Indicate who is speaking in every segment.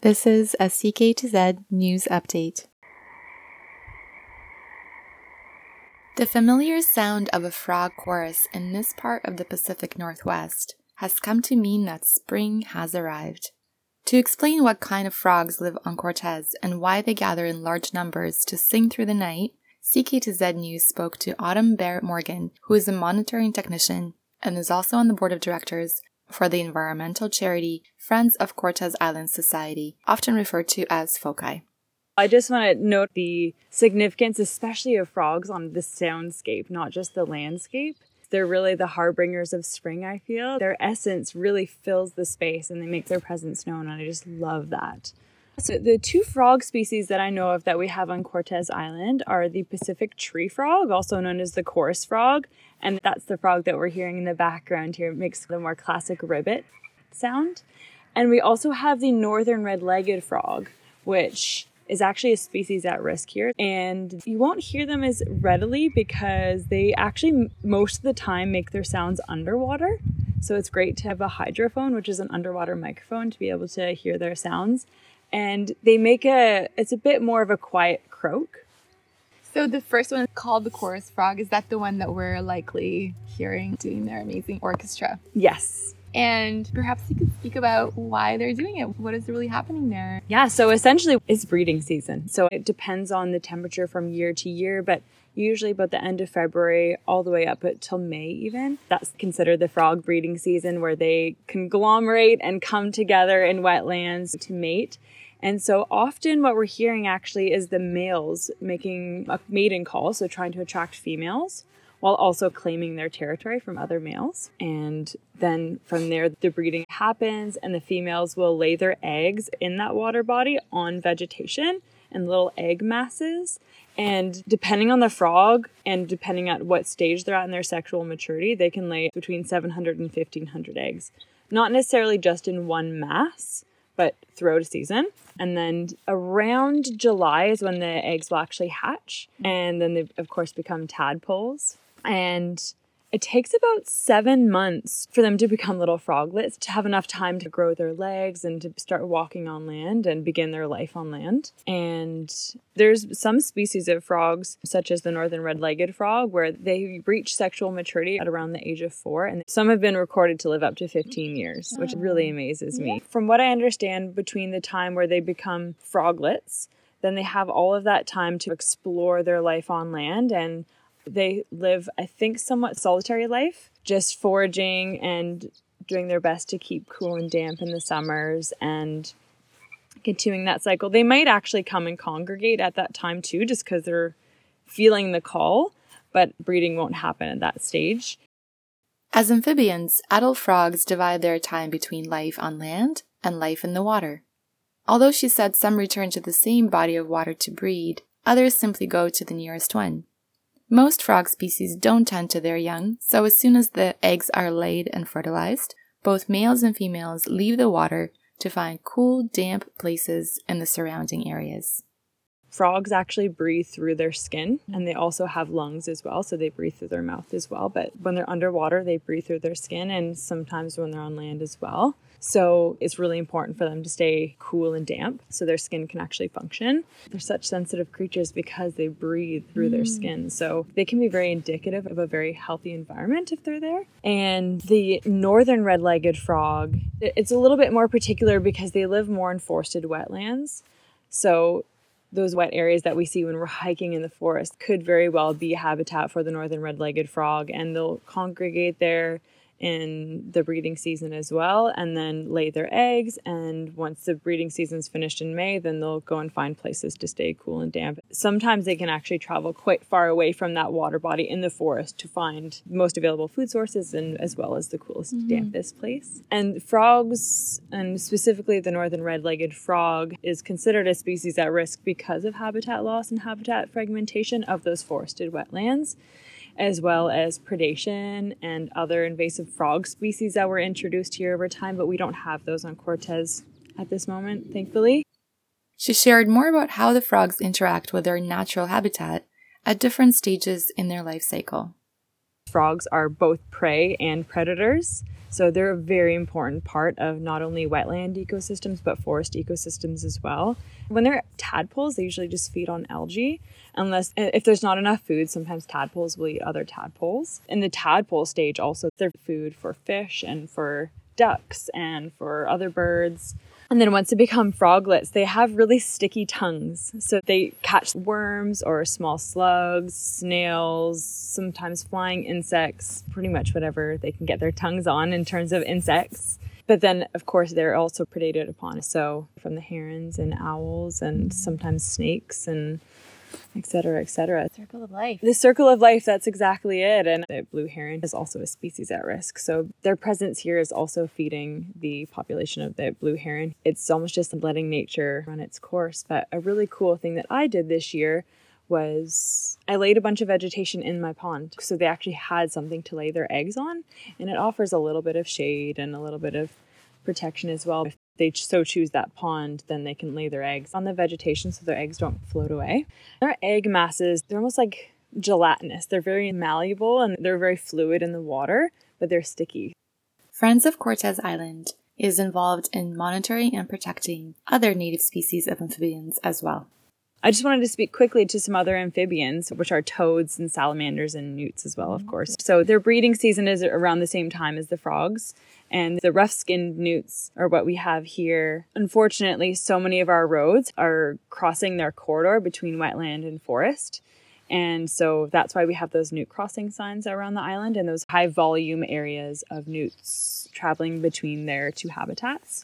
Speaker 1: This is a CK2Z News Update. The familiar sound of a frog chorus in this part of the Pacific Northwest has come to mean that spring has arrived. To explain what kind of frogs live on Cortez and why they gather in large numbers to sing through the night, CK2Z News spoke to Autumn Barrett Morgan, who is a monitoring technician and is also on the board of directors for the environmental charity Friends of Cortez Islands Society, often referred to as FOCI.
Speaker 2: I just want to note the significance, especially of frogs, on the soundscape, not just the landscape. They're really the harbingers of spring, I feel. Their essence really fills the space and they make their presence known, and I just love that. So the two frog species that I know of that we have on Cortez Island are the Pacific tree frog, also known as the chorus frog, and that's the frog that we're hearing in the background here. It makes the more classic ribbit sound. And we also have the northern red-legged frog, which is actually a species at risk here. And you won't hear them as readily because they actually most of the time make their sounds underwater. So it's great to have a hydrophone, which is an underwater microphone, to be able to hear their sounds. And they make it's a bit more of a quiet croak.
Speaker 3: So the first one called the chorus frog, is that the one that we're likely hearing doing their amazing orchestra?
Speaker 2: Yes.
Speaker 3: And perhaps you could speak about why they're doing it. What is really happening there?
Speaker 2: Yeah, so essentially it's breeding season. So it depends on the temperature from year to year, but usually about the end of February all the way up until May even. That's considered the frog breeding season, where they conglomerate and come together in wetlands to mate. And so often what we're hearing actually is the males making a mating call, so trying to attract females, while also claiming their territory from other males. And then from there, the breeding happens and the females will lay their eggs in that water body on vegetation and little egg masses. And depending on the frog and depending on what stage they're at in their sexual maturity, they can lay between 700 and 1,500 eggs. Not necessarily just in one mass, but throughout a season. And then around July is when the eggs will actually hatch. And then they, of course, become tadpoles. And it takes about 7 months for them to become little froglets, to have enough time to grow their legs and to start walking on land and begin their life on land. And there's some species of frogs, such as the northern red-legged frog, where they reach sexual maturity at around the age of 4. And some have been recorded to live up to 15 years, which really amazes me. From what I understand, between the time where they become froglets, then they have all of that time to explore their life on land, and they live, I think, somewhat solitary life, just foraging and doing their best to keep cool and damp in the summers and continuing that cycle. They might actually come and congregate at that time too, just because they're feeling the call, but breeding won't happen at that stage.
Speaker 1: As amphibians, adult frogs divide their time between life on land and life in the water. Although she said some return to the same body of water to breed, others simply go to the nearest one. Most frog species don't tend to their young, so as soon as the eggs are laid and fertilized, both males and females leave the water to find cool, damp places in the surrounding areas.
Speaker 2: Frogs actually breathe through their skin, and they also have lungs as well, so they breathe through their mouth as well. But when they're underwater, they breathe through their skin, and sometimes when they're on land as well. So it's really important for them to stay cool and damp so their skin can actually function. They're such sensitive creatures because they breathe through their skin. So they can be very indicative of a very healthy environment if they're there. And the northern red-legged frog, it's a little bit more particular because they live more in forested wetlands. So those wet areas that we see when we're hiking in the forest could very well be a habitat for the northern red-legged frog, and they'll congregate there in the breeding season as well, and then lay their eggs. And once the breeding season's finished in May, then they'll go and find places to stay cool and damp. Sometimes they can actually travel quite far away from that water body in the forest to find most available food sources, and as well as the coolest, dampest place. And frogs, and specifically the northern red-legged frog, is considered a species at risk because of habitat loss and habitat fragmentation of those forested wetlands, as well as predation and other invasive frog species that were introduced here over time, but we don't have those on Cortez at this moment, thankfully.
Speaker 1: She shared more about how the frogs interact with their natural habitat at different stages in their life cycle.
Speaker 2: Frogs are both prey and predators. So they're a very important part of not only wetland ecosystems, but forest ecosystems as well. When they're tadpoles, they usually just feed on algae. If there's not enough food, sometimes tadpoles will eat other tadpoles. In the tadpole stage also, they're food for fish and for ducks and for other birds. And then once they become froglets, they have really sticky tongues. So they catch worms or small slugs, snails, sometimes flying insects, pretty much whatever they can get their tongues on in terms of insects. But then, of course, they're also predated upon. So from the herons and owls and sometimes snakes and et cetera, et cetera.
Speaker 3: Circle of life.
Speaker 2: The circle of life, that's exactly it. And the blue heron is also a species at risk. So their presence here is also feeding the population of the blue heron. It's almost just letting nature run its course. But a really cool thing that I did this year was I laid a bunch of vegetation in my pond. So they actually had something to lay their eggs on. And it offers a little bit of shade and a little bit of protection as well. If they so choose that pond, then they can lay their eggs on the vegetation so their eggs don't float away. Their egg masses, they're almost like gelatinous. They're very malleable and they're very fluid in the water, but they're sticky.
Speaker 1: Friends of Cortes Island is involved in monitoring and protecting other native species of amphibians as well.
Speaker 2: I just wanted to speak quickly to some other amphibians, which are toads and salamanders and newts as well, of course. So their breeding season is around the same time as the frogs. And the rough-skinned newts are what we have here. Unfortunately, so many of our roads are crossing their corridor between wetland and forest. And so that's why we have those newt crossing signs around the island and those high volume areas of newts traveling between their two habitats.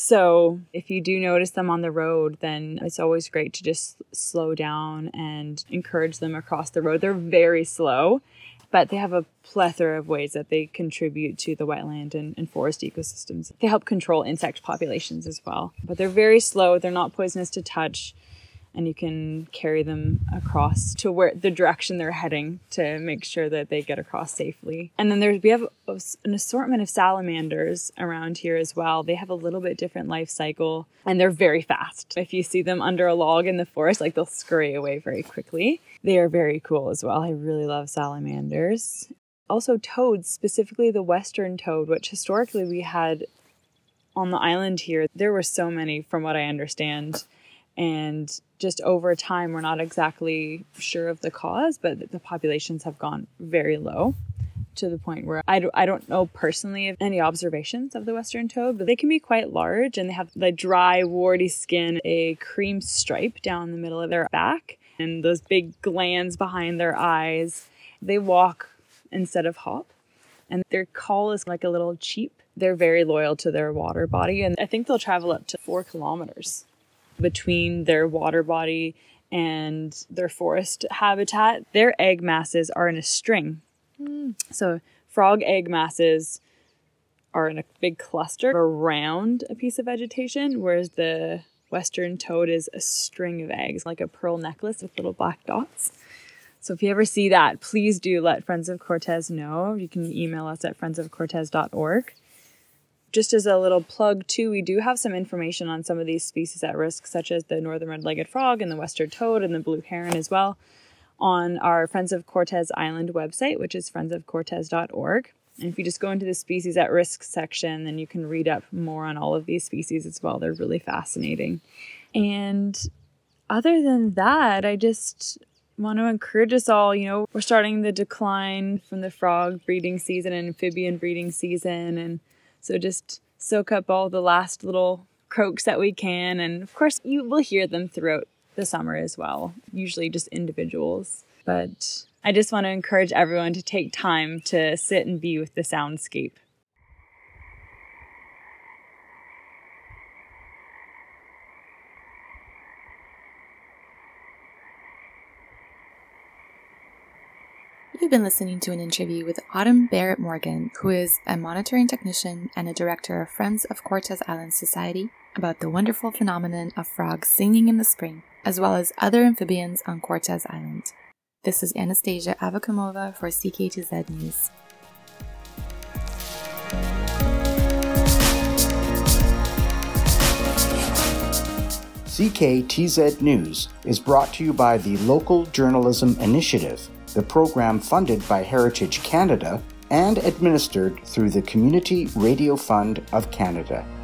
Speaker 2: So if you do notice them on the road, then it's always great to just slow down and encourage them across the road. They're very slow, but they have a plethora of ways that they contribute to the wetland and forest ecosystems. They help control insect populations as well. But they're very slow, they're not poisonous to touch, and you can carry them across to where the direction they're heading to make sure that they get across safely. And then we have an assortment of salamanders around here as well. They have a little bit different life cycle, and they're very fast. If you see them under a log in the forest, like they'll scurry away very quickly. They are very cool as well. I really love salamanders. Also toads, specifically the western toad, which historically we had on the island here. There were so many from what I understand. And just over time, we're not exactly sure of the cause, but the populations have gone very low to the point where I don't know personally of any observations of the western toad, but they can be quite large and they have the dry, warty skin, a cream stripe down the middle of their back, and those big glands behind their eyes. They walk instead of hop, and their call is like a little cheep. They're very loyal to their water body, and I think they'll travel up to 4 kilometers between their water body and their forest habitat. Their egg masses are in a string. So frog egg masses are in a big cluster around a piece of vegetation, whereas the western toad is a string of eggs, like a pearl necklace with little black dots. So if you ever see that, please do let Friends of Cortes know. You can email us at friendsofcortes.org. Just as a little plug too, we do have some information on some of these species at risk, such as the northern red-legged frog and the western toad and the blue heron as well, on our Friends of Cortes Island website, which is friendsofcortes.org. And if you just go into the species at risk section, then you can read up more on all of these species as well. They're really fascinating. And other than that, I just want to encourage us all, we're starting the decline from the frog breeding season and amphibian breeding season, and so just soak up all the last little croaks that we can. And of course, you will hear them throughout the summer as well, usually just individuals. But I just want to encourage everyone to take time to sit and be with the soundscape.
Speaker 1: You've been listening to an interview with Autumn Barrett Morgan, who is a monitoring technician and a director of Friends of Cortes Island Society, about the wonderful phenomenon of frogs singing in the spring, as well as other amphibians on Cortes Island. This is Anastasia Avakamova for CKTZ News.
Speaker 4: CKTZ News is brought to you by the Local Journalism Initiative, the program funded by Heritage Canada and administered through the Community Radio Fund of Canada.